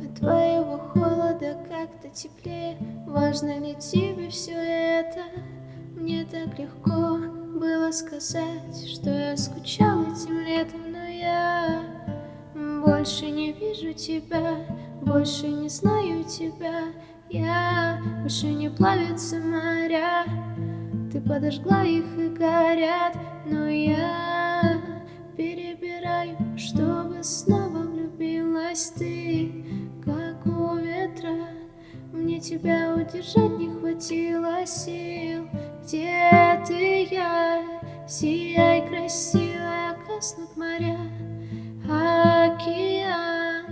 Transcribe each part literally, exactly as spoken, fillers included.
От твоего холода как-то теплее. Важно ли тебе все это? Мне так легко было сказать, что я скучал этим летом, но я больше не вижу тебя, больше не знаю тебя. Я больше не плавятся моря, ты подожгла их и горят, но я перебираю, чтобы снова влюбилась ты, как у ветра. Мне тебя удержать не хватило сил. Где ты, я? Сияй, красивая, гаснут моря, океан.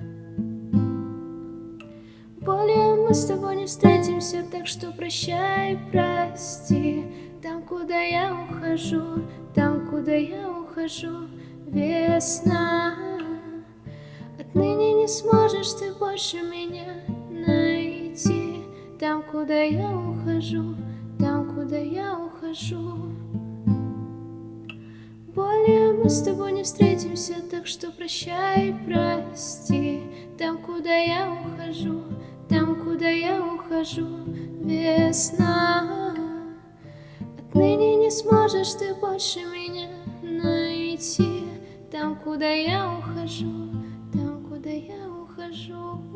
Более мы с тобой не встретимся, так что прощай, прости. Там, куда я ухожу, там, куда я ухожу, весна. Отныне не сможешь ты больше меня найти. Там, куда я ухожу, там, куда я ухожу. Более мы с тобой не встретимся, так что прощай, прости. Там, куда я ухожу, там, куда я ухожу, весна. Отныне не сможешь ты больше меня найти. Там, куда я ухожу, там, куда я ухожу.